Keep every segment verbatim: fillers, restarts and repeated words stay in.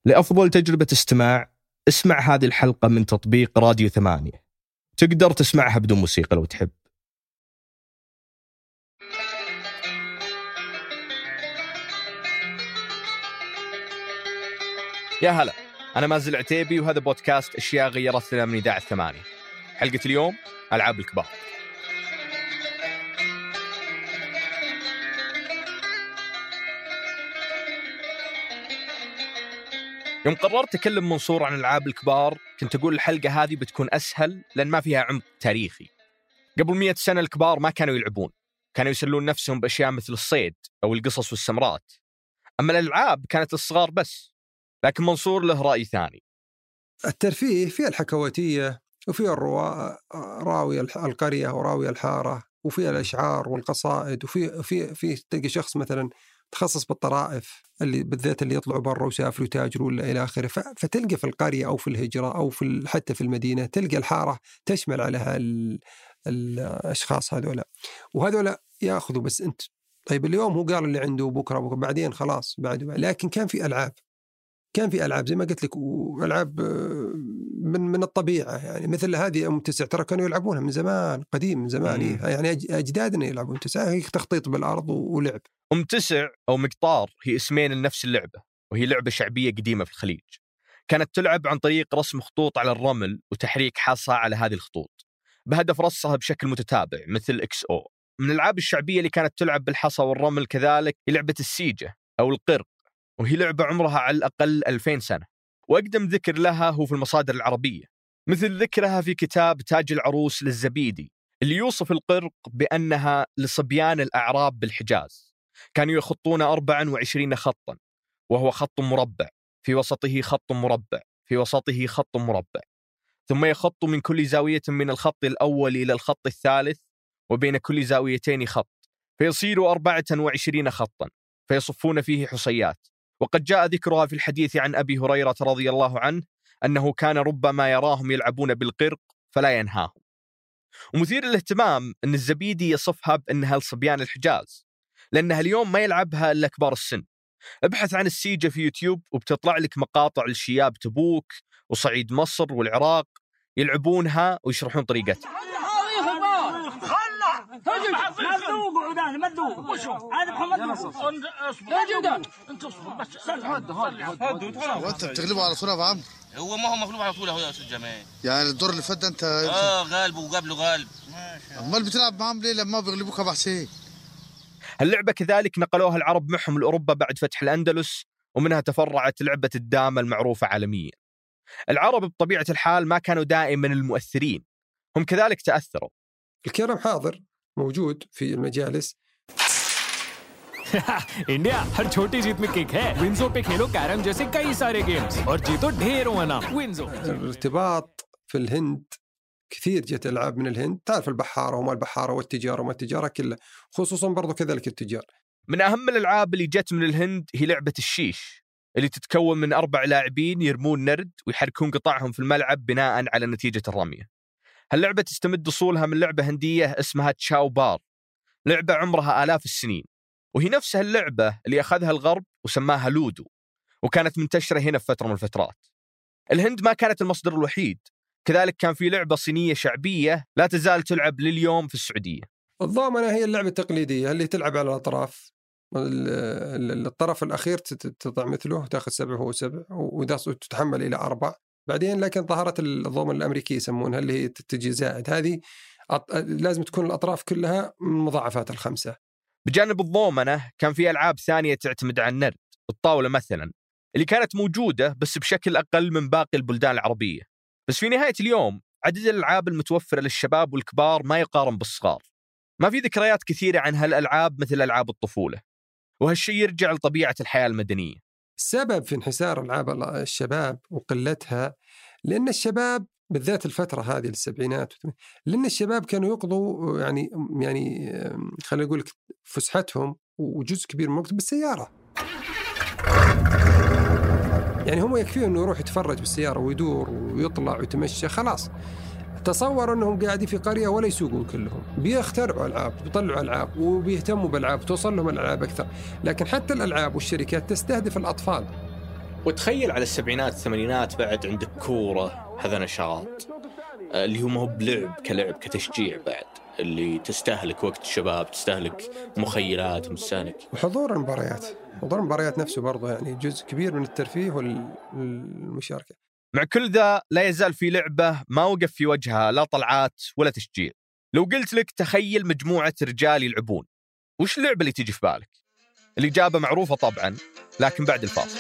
لأفضل تجربة استماع اسمع هذه الحلقة من تطبيق راديو ثمانية. تقدر تسمعها بدون موسيقى لو تحب. يا هلا، أنا مازل عتيبي وهذا بودكاست أشياء غيرتنا من إذاعة ثمانية. حلقة اليوم ألعاب الكبار. يوم قررت أكلم منصور عن ألعاب الكبار كنت أقول الحلقة هذه بتكون أسهل لأن ما فيها عمق تاريخي. قبل مئة سنة الكبار ما كانوا يلعبون، كانوا يسلون نفسهم بأشياء مثل الصيد أو القصص والسمرات. أما الألعاب كانت الصغار بس. لكن منصور له رأي ثاني. الترفيه فيه الحكواتية وفيه الروا... راوي القرية وراوي الحارة وفيه الأشعار والقصائد وفيه في في تلقى شخص مثلا تخصص بالطرائف اللي بالذات اللي يطلعوا برا وسافروا وتاجروا ولا إلى آخره. ف... فتلقى في القرية أو في الهجرة أو في ال... حتى في المدينة تلقى الحارة تشمل عليها ال... الأشخاص هذولا، وهذولا يأخذوا بس أنت طيب اليوم هو قال اللي عنده بكرة بكرة بعدين خلاص بعد. لكن كان في ألعاب كان في ألعاب زي ما قلت لك، وألعاب من من الطبيعة يعني مثل هذه أم تسع ترى كانوا يلعبونها من زمان قديم من زمان مم. يعني أجدادنا يلعبون تسع، هي تخطيط بالأرض ولعب. أم تسع أو مقطار هي اسمين لنفس اللعبة، وهي لعبة شعبية قديمة في الخليج. كانت تلعب عن طريق رسم خطوط على الرمل وتحريك حصى على هذه الخطوط بهدف رصها بشكل متتابع مثل إكس أو. من الألعاب الشعبية اللي كانت تلعب بالحصى والرمل كذلك هي لعبة السيجة أو القرق، وهي لعبة عمرها على الأقل ألفين سنة، وأقدم ذكر لها هو في المصادر العربية، مثل ذكرها في كتاب تاج العروس للزبيدي اللي يوصف القرق بأنها لصبيان الأعراب بالحجاز، كانوا يخطون أربعة وعشرين خطا، وهو خط مربع في وسطه خط مربع في وسطه خط مربع، ثم يخط من كل زاوية من الخط الأول إلى الخط الثالث، وبين كل زاويتين خط، فيصير أربعة وعشرين خطا، فيصفون فيه حصيات. وقد جاء ذكرها في الحديث عن أبي هريرة رضي الله عنه أنه كان ربما يراهم يلعبون بالقرق فلا ينهاهم. ومثير للاهتمام أن الزبيدي يصفها بأنها لصبيان الحجاز، لأنها اليوم ما يلعبها إلا كبار السن. ابحث عن السيجة في يوتيوب وبتطلع لك مقاطع للشياب تبوك وصعيد مصر والعراق يلعبونها ويشرحون طريقتها. مذوق عداني مذوق وشو هذا محمد اصبر انت اصبر بس وانت بتغلبه على طول يا ابو عمرو؟ هو ما هو مغلوب على طول اهو يا استاذ جمال. يعني الدور اللي فات ده انت اه غالب وقابله غالب. امال بتلعب معاهم ليه لما بيغلبوك يا ابو حسين؟ اللعبه كذلك نقلوها العرب معهم لاوروبا بعد فتح الاندلس، ومنها تفرعت لعبه الدامه المعروفه عالميا. العرب بطبيعه الحال ما كانوا دائما المؤثرين، هم كذلك تاثروا. الكرم حاضر موجود في المجالس. इंडिया हर छोटी जीत में किक है। विंजो पे खेलो कैरम जैसे कई सारे गेम्स और जीतो ढेरों इनाम। WinZO الارتباط في الهند كثير جت ألعاب من الهند، تعرف البحارة وما البحارة والتجارة وما التجارة كلها، خصوصا برضو كذلك التجار. من أهم الألعاب اللي جت من الهند هي لعبة الشيش اللي تتكون من أربع لاعبين يرمون نرد ويحركون قطعهم في الملعب بناء على نتيجة الرمية. هاللعبة تستمد أصولها من لعبة هندية اسمها تشاو بار، لعبة عمرها آلاف السنين، وهي نفسها اللعبة اللي أخذها الغرب وسماها لودو، وكانت منتشرة هنا في فترة من الفترات. الهند ما كانت المصدر الوحيد، كذلك كان في لعبة صينية شعبية لا تزال تلعب لليوم في السعودية. الضامنة هي اللعبة التقليدية اللي تلعب على الأطراف، الطرف الأخير تضع مثله تأخذ سبع هو سبع وتتحمل إلى أربع بعدين. لكن ظهرت الضومنة الأمريكية يسمونها اللي هي تجي زائد، هذه لازم تكون الأطراف كلها من مضاعفات الخمسة. بجانب الضومنة كان في ألعاب ثانية تعتمد على النرد، الطاولة مثلا اللي كانت موجودة بس بشكل أقل من باقي البلدان العربية. بس في نهاية اليوم عدد الألعاب المتوفرة للشباب والكبار ما يقارن بالصغار. ما في ذكريات كثيرة عن هالألعاب مثل ألعاب الطفولة، وهالشيء يرجع لطبيعة الحياة المدنية. السبب في انحسار ألعاب الشباب وقلتها لأن الشباب بالذات الفترة هذه السبعينات، لأن الشباب كانوا يقضوا يعني يعني خلينا نقول فسحتهم وجزء كبير من الوقت بالسيارة. يعني هم يكفيه إنه يروح يتفرج بالسيارة ويدور ويطلع ويتمشى خلاص. تصور أنهم قاعدين في قرية ولا يسوقون كلهم، بيخترعوا ألعاب، بيطلعوا ألعاب وبيهتموا بالألعاب، توصل لهم الألعاب أكثر. لكن حتى الألعاب والشركات تستهدف الأطفال، وتخيل على السبعينات الثمانينات بعد عندك كورة، هذا نشاط اللي هو ما هو بلعب كلعب كتشجيع بعد، اللي تستهلك وقت الشباب، تستهلك مخيلات ومستهلك. وحضور المباريات، حضور المباريات نفسه برضه يعني جزء كبير من الترفيه والمشاركة. مع كل ذا لا يزال في لعبة ما وقف في وجهها لا طلعات ولا تشجيع. لو قلت لك تخيل مجموعة رجال يلعبون، وش اللعبة اللي تيجي في بالك؟ الإجابة معروفة طبعا، لكن بعد الفاصل.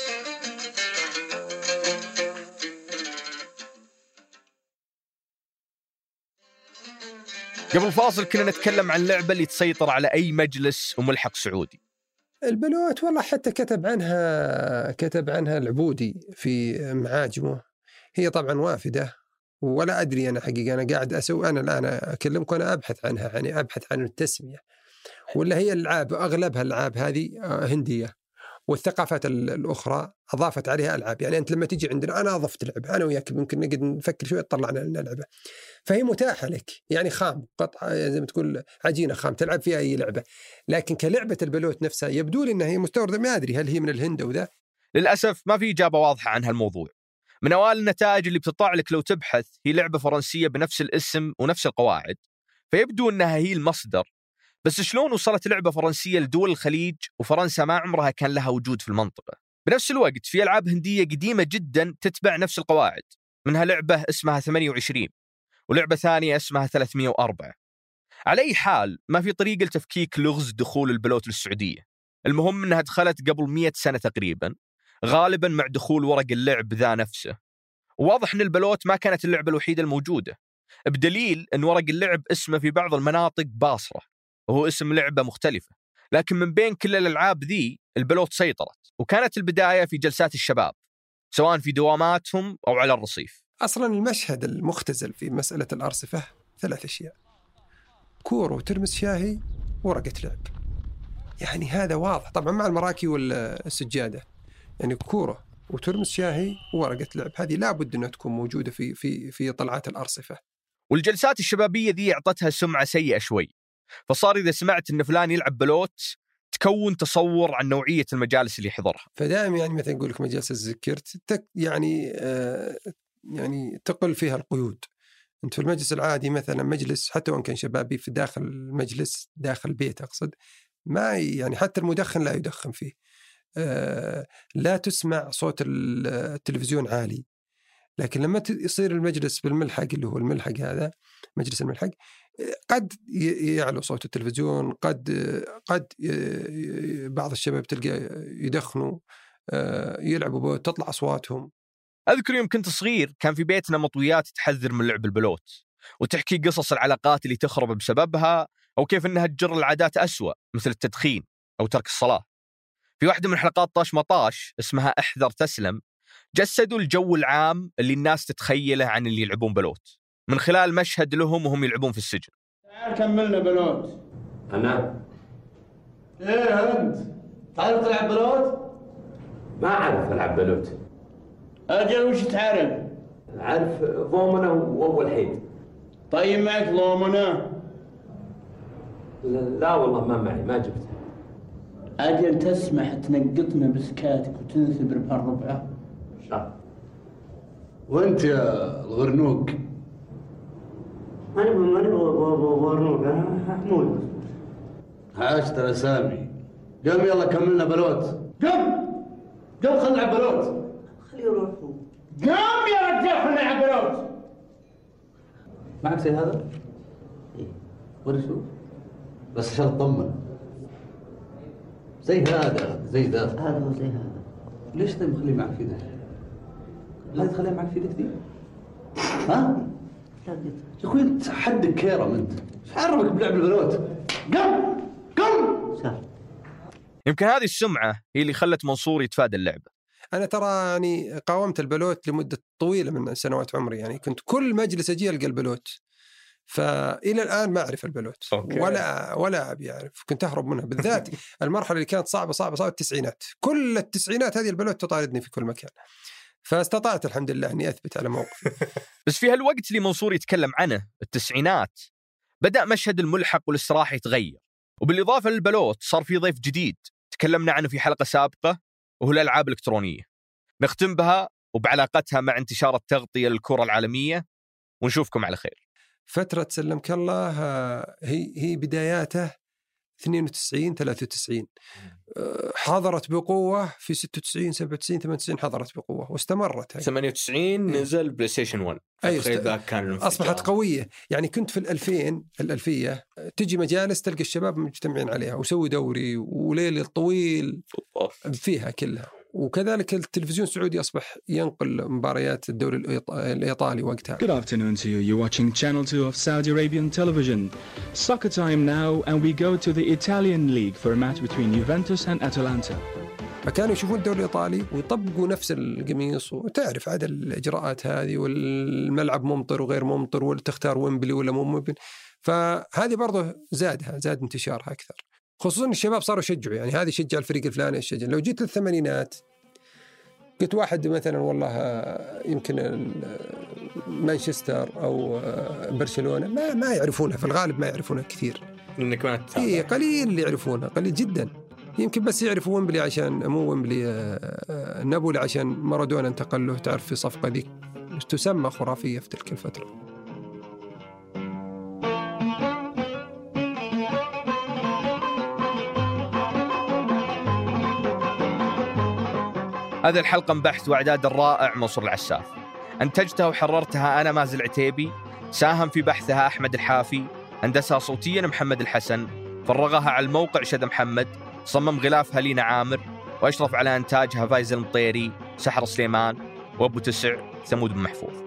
قبل الفاصل كنا نتكلم عن اللعبة اللي تسيطر على أي مجلس وملحق سعودي. البلوت والله حتى كتب عنها كتب عنها العبودي في معاجمه. هي طبعا وافدة ولا أدري أنا حقيقة، أنا قاعد أسوي أنا الآن أكلمك وأنا أبحث عنها، يعني أبحث عن التسمية، ولا هي الألعاب أغلبها الألعاب هذه هندية، والثقافات الأخرى أضافت عليها ألعاب. يعني أنت لما تيجي عندنا أنا أضفت لعبة، أنا وياك ممكن نقعد نفكر شوية طلعنا لنا لعبة، فهي متاحة لك، يعني خام قطعة زي ما تقول عجينة خام تلعب فيها أي لعبة. لكن كلعبة البلوت نفسها يبدو لي أنها هي مستوردة، ما أدري هل هي من الهند أو ذا. للأسف ما في إجابة واضحة عن هالموضوع. من أوائل النتائج اللي بتطلع لك لو تبحث هي لعبة فرنسية بنفس الاسم ونفس القواعد، فيبدو أنها هي المصدر. بس شلون وصلت لعبة فرنسية لدول الخليج وفرنسا ما عمرها كان لها وجود في المنطقة؟ بنفس الوقت في ألعاب هندية قديمة جدا تتبع نفس القواعد، منها لعبة اسمها ثمانية وعشرين ولعبة ثانية اسمها ثلاثمية وأربعة. على أي حال ما في طريقة لتفكيك لغز دخول البلوت للسعودية. المهم أنها دخلت قبل مئة سنة تقريبا، غالبا مع دخول ورق اللعب ذا نفسه. وواضح أن البلوت ما كانت اللعبة الوحيدة الموجودة، بدليل أن ورق اللعب اسمه في بعض المناطق باصرة وهو اسم لعبة مختلفة. لكن من بين كل الألعاب ذي البلوت سيطرت، وكانت البداية في جلسات الشباب سواء في دواماتهم أو على الرصيف. أصلا المشهد المختزل في مسألة الأرصفة ثلاث أشياء: كورة وترمس شاهي ورقة لعب. يعني هذا واضح طبعا مع المراكي والسجادة، يعني كورة وترمس شاهي وورقة لعب، هذه لابد أنها تكون موجودة في في في طلعات الأرصفة. والجلسات الشبابية ذي أعطتها سمعة سيئة شوي، فصار إذا سمعت إن فلان يلعب بلوت تكون تصور عن نوعية المجالس اللي يحضرها. فدائما يعني مثلا يقول لك مجالس الذكر يعني آه يعني تقل فيها القيود. أنت في المجلس العادي مثلا مجلس حتى وإن كان شبابي في داخل المجلس داخل البيت أقصد، ما يعني حتى المدخن لا يدخن فيه، آه لا تسمع صوت التلفزيون عالي. لكن لما يصير المجلس بالملحق اللي هو الملحق هذا مجلس الملحق، قد يعلو صوت التلفزيون، قد قد بعض الشباب تلقى يدخنوا يلعبوا تطلع أصواتهم. أذكر يوم كنت صغير كان في بيتنا مطويات تحذر من لعب البلوت وتحكي قصص العلاقات اللي تخرب بسببها، أو كيف أنها تجر العادات أسوأ مثل التدخين أو ترك الصلاة. في واحدة من حلقات طاش مطاش اسمها احذر تسلم جسدوا الجو العام اللي الناس تتخيله عن اللي يلعبون بلوت من خلال مشهد لهم وهم يلعبون في السجن. تعال كملنا بلوت. أنا؟ إيه أنت؟ تعرف تلعب بلوت؟ ما أعرف ألعب بلوت. أجل وش تعرف؟ أعرف ضومنة وأول حيد. طيب معك ضومنة؟ لا والله ما معي، ما جبت. أجل تسمح تنقطنا بسكاتك وتنثبر بهالربعة؟ شاء. وأنت يا الغرنوق؟ أنا ماني غرنوق، أنا حمود. عاش ترى سامي. قم يلا كملنا بلوت. قم قم خلنا نلعب بلوت. خليه يروح. قم يا رجال خلنا نلعب بلوت. معك زي هذا؟ إيه. ورشو؟ بس عشان اطمن. زي هذا زي ذا. هذا هو زي هذا. ليش طيب مخليه معك في ذا؟ هذه تخليها معك في ذا كثير؟ ها؟ لا قلت. يا اخوي انت حدك كيرم انت. ايش عرفك بلعب البلوت؟ قم قم. سهل. يمكن هذه السمعة هي اللي خلت منصور يتفادى اللعبة. أنا ترى يعني قاومت البلوت لمدة طويلة من سنوات عمري، يعني كنت كل مجلس أجي ألقى البلوت، فإلى الآن ما أعرف البلوت. أوكي. ولا ولا أبي أعرف، كنت أهرب منها بالذات. المرحلة اللي كانت صعبة صعبة صعبة التسعينات، كل التسعينات هذه البلوت تطاردني في كل مكان، فاستطعت الحمد لله أني أثبت على موقفي. بس في هالوقت اللي منصور يتكلم عنه التسعينات بدأ مشهد الملحق والاستراحة يتغير، وبالإضافة للبلوت صار في ضيف جديد تكلمنا عنه في حلقة سابقة وهو الألعاب الإلكترونية. نختم بها وبعلاقتها مع انتشار التغطية للكرة العالمية، ونشوفكم على خير. فترة سلمك الله هي هي بداياته اثنين وتسعين ثلاثة وتسعين، حضرت بقوة في ستة وتسعين سبعة وتسعين ثمانية وتسعين، حضرت بقوة واستمرت. ثمانية وتسعين نزل بلاي ستيشن واحد، أيوة ذاك كان أصبحت قوية. يعني كنت في الألفين الألفية تجي مجالس تلقى الشباب مجتمعين عليها وسوي دوري وليل طويل فيها كلها. وكذلك التلفزيون السعودي أصبح ينقل مباريات الدوري الإيطالي وقتها. Good afternoon to you. You're watching Channel two of Saudi Arabian television. Soccer time now, and we go to the Italian league for a match between Juventus and Atalanta. فكانوا يشوفون الدوري الإيطالي ويطبقوا نفس القميص، وتعرف عاد الإجراءات هذه، والملعب ممطر وغير ممطر، وتختار ويمبلي ولا مو ويمبلي. فهذه برضه زادها زاد انتشارها أكثر، خصوصا الشباب صاروا يشجعوا. يعني هذه شجع الفريق الفلاني الشجع. لو جيت للثمانينات قلت واحد مثلا والله يمكن مانشستر أو برشلونة ما ما يعرفونها، في الغالب ما يعرفونها كثير، إنك ما تتابع. إيه قليل اللي يعرفونها، قليل جدا. يمكن بس يعرفوا ويمبلي عشان مو ويمبلي نابولي عشان مارادونا انتقل له، تعرف في صفقة ذيك تسمى خرافية في تلك الفترة. هذه الحلقة من بحث وإعداد الرائع منصور العساف، أنتجتها وحررتها أنا مازل عتيبي، ساهم في بحثها أحمد الحافي، هندسها صوتيا محمد الحسن، فرغها على الموقع شد محمد، صمم غلافها لينا عامر، وأشرف على إنتاجها فايز المطيري، سحر سليمان، وأبو تسع ثمود بن محفوظ.